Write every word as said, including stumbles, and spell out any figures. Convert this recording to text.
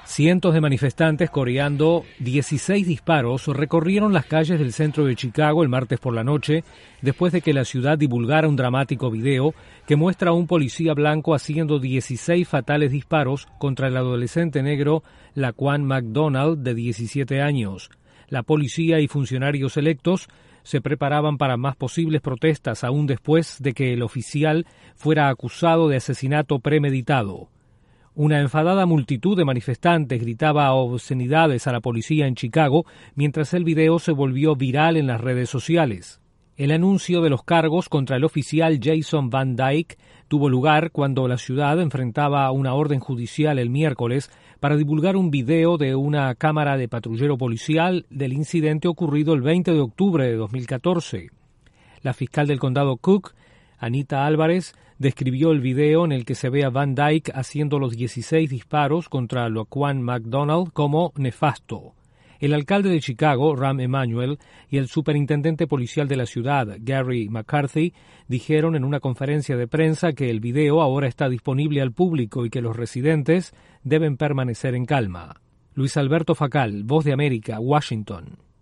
Cientos de manifestantes coreando dieciséis disparos recorrieron las calles del centro de Chicago el martes por la noche, después de que la ciudad divulgara un dramático video que muestra a un policía blanco haciendo dieciséis fatales disparos contra el adolescente negro Laquan McDonald, de diecisiete años. La policía y funcionarios electos se preparaban para más posibles protestas aún después de que el oficial fuera acusado de asesinato premeditado. Una enfadada multitud de manifestantes gritaba obscenidades a la policía en Chicago mientras el video se volvió viral en las redes sociales. El anuncio de los cargos contra el oficial Jason Van Dyke tuvo lugar cuando la ciudad enfrentaba una orden judicial el miércoles para divulgar un video de una cámara de patrullero policial del incidente ocurrido el veinte de octubre de dos mil catorce. La fiscal del condado Cook, Anita Álvarez, describió el video en el que se ve a Van Dyke haciendo los dieciséis disparos contra Laquan McDonald como nefasto. El alcalde de Chicago, Rahm Emanuel, y el superintendente policial de la ciudad, Gary McCarthy, dijeron en una conferencia de prensa que el video ahora está disponible al público y que los residentes deben permanecer en calma. Luis Alberto Facal, Voz de América, Washington.